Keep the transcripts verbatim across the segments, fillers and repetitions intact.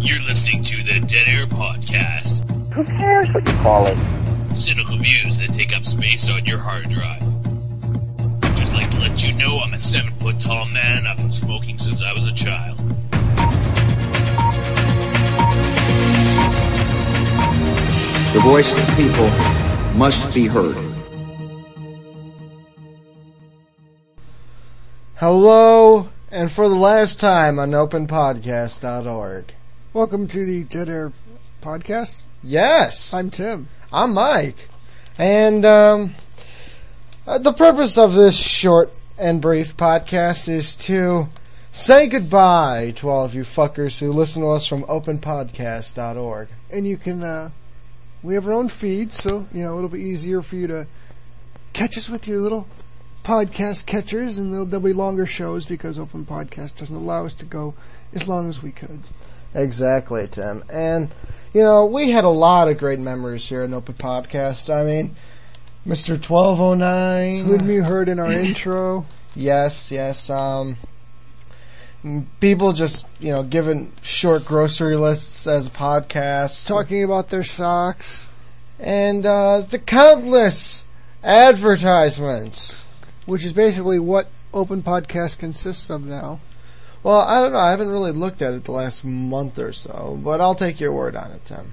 You're listening to the Dead Air Podcast. Who cares what you call it? Cynical views that take up space on your hard drive. I'd just like to let you know I'm a seven foot tall man. I've been smoking since I was a child. The voice of the people must be heard. Hello, and for the last time on open podcast dot org. Welcome to the Dead Air Podcast. Yes. I'm Tim. I'm Mike. And um, uh, the purpose of this short and brief podcast is to say goodbye to all of you fuckers who listen to us from open podcast dot org. And you can, uh, we have our own feed, so, you know, it'll be easier for you to catch us with your little podcast catchers, and there'll, there'll be longer shows because Open Podcast doesn't allow us to go as long as we could. Exactly, Tim. And, you know, we had a lot of great memories here at Open Podcast. I mean, Mister twelve oh nine. Whom you heard in our intro. Yes, yes. Um, people just, you know, giving short grocery lists as a podcast. Talking about their socks. And uh, the countless advertisements. Which is basically what Open Podcast consists of now. Well, I don't know. I haven't really looked at it the last month or so, but I'll take your word on it, Tim.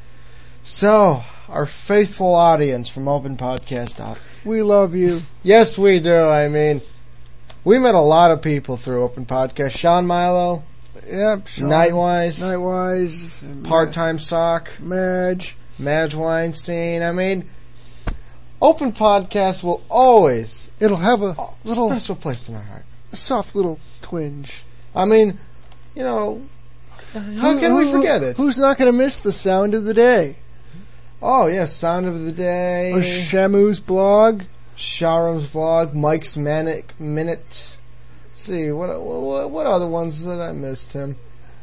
So, our faithful audience from Open Podcast. We love you. Yes, we do. I mean, we met a lot of people through Open Podcast. Sean Milo. Yep. Sean, Nightwise. Nightwise. Part-Time Sock. Madge. Madge Weinstein. I mean, Open Podcast will always... It'll have a oh, little... special place in our heart. A soft little twinge. I mean, you know, how can we forget it? Who's not going to miss the sound of the day? Oh, yes, sound of the day. Or Shamu's blog. Sharam's blog. Mike's Manic Minute. Let's see, what what, what other ones that I missed, Tim?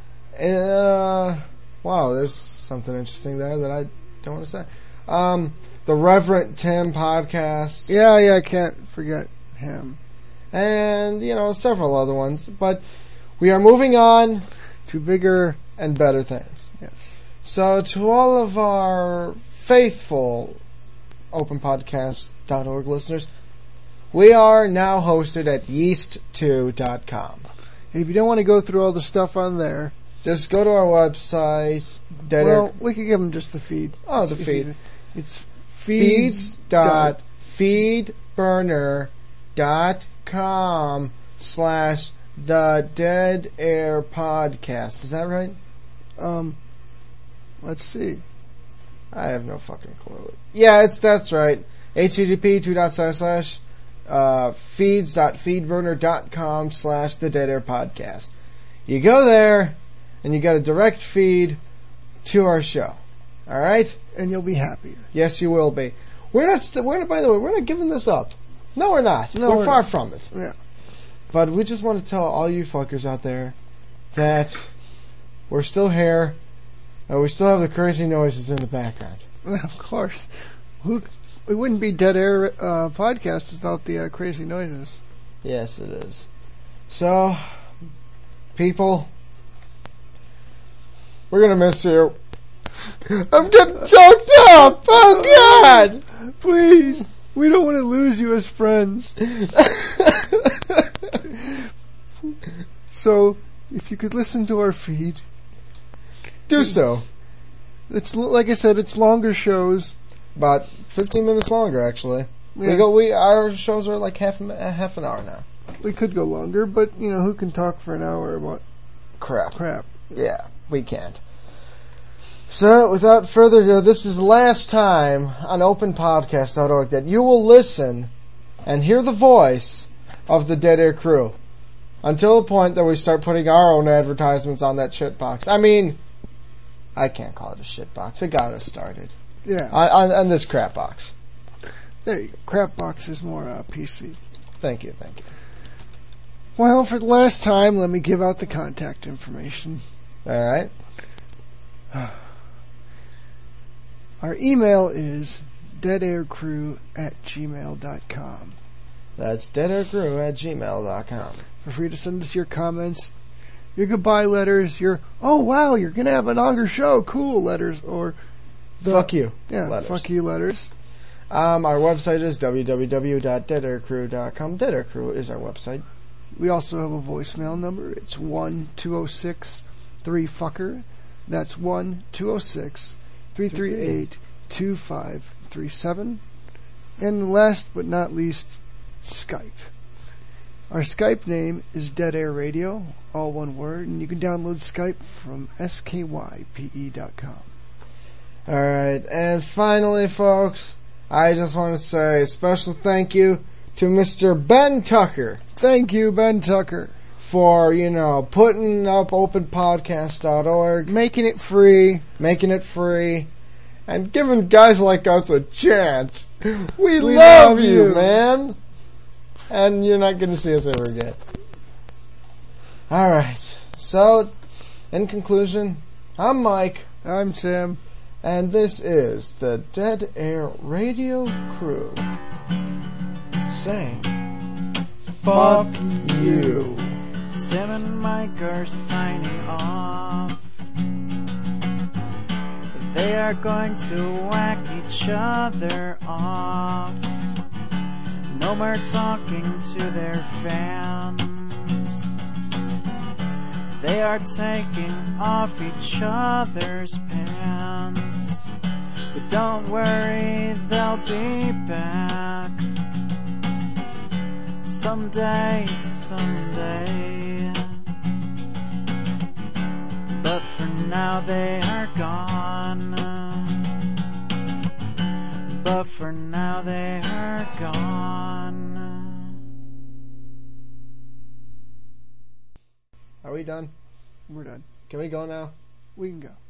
Uh, wow, there's something interesting there that I don't want to say. Um, the Reverend Tim podcast. Yeah, yeah, I can't forget him. And, you know, several other ones. But we are moving on to bigger and better things. Yes. So, to all of our faithful open podcast dot org listeners, we are now hosted at yeast two dot com. If you don't want to go through all the stuff on there, just go to our website. Dead well, Air. we could give them just the feed. Oh, it's, the feed. It's feeds dot feedburner dot com slash the Dead Air Podcast. Is that right? Um, let's see. I have no fucking clue. Yeah, it's that's right. H T T P two dot slash slash uh feeds dot feedburner dot com slash the Dead Air Podcast. You go there and you get a direct feed to our show. All right, and you'll be happier. Yes, you will be. We're not. St- we're not. By the way, we're not giving this up. No, we're not. No, we're, we're far not. from it. Yeah. But we just want to tell all you fuckers out there that we're still here and we still have the crazy noises in the background. Of course. Who? It wouldn't be Dead Air uh, Podcast without the uh, crazy noises. Yes, it is. So, people, we're gonna miss you. I'm getting choked up! Oh, God! Please! We don't want to lose you as friends. So, if you could listen to our feed... Do so. It's like I said, it's longer shows. About fifteen minutes longer, actually. Yeah. We go. We Our shows are like half, a, half an hour now. We could go longer, but, you know, who can talk for an hour about... Crap. Crap. Yeah, we can't. So, without further ado, this is the last time on open podcast dot org that you will listen and hear the voice of the Dead Air crew. Until the point that we start putting our own advertisements on that shitbox. I mean, I can't call it a shitbox. It got us started. Yeah. On, on, on this crap box. There you go. Crap box is more uh, P C. Thank you, thank you. Well, for the last time, let me give out the contact information. Alright. Our email is deadaircrew at gmail dot com. That's deadaircrew at gmail dot com. Feel free to send us your comments, your goodbye letters, your, oh wow, you're going to have a longer show, cool letters, or the, fuck you yeah, letters. fuck you letters. Um, our website is w w w dot dead air crew dot com. Dead Air Crew is our website. We also have a voicemail number. It's one two oh six three fucker. That's one two oh six three three eight two five three seven. And last but not least, Skype. Our Skype name is Dead Air Radio, all one word, and you can download Skype from S K Y P E dot com. Alright, and finally, folks, I just want to say a special thank you to Mister Ben Tucker. Thank you, Ben Tucker. For, you know, putting up open podcast dot org. Making it free. Making it free. And giving guys like us a chance. We, We love, love you, you. man. And you're not going to see us ever again. Alright. So, in conclusion, I'm Mike. I'm Sam. And this is the Dead Air Radio Crew saying, fuck you. Sam and Mike are signing off. They are going to whack each other off. No more talking to their fans. They are taking off each other's pants. But don't worry, they'll be back. Someday, someday. But for now they are gone. But for now they are gone. Are we done? We're done. Can we go now? We can go.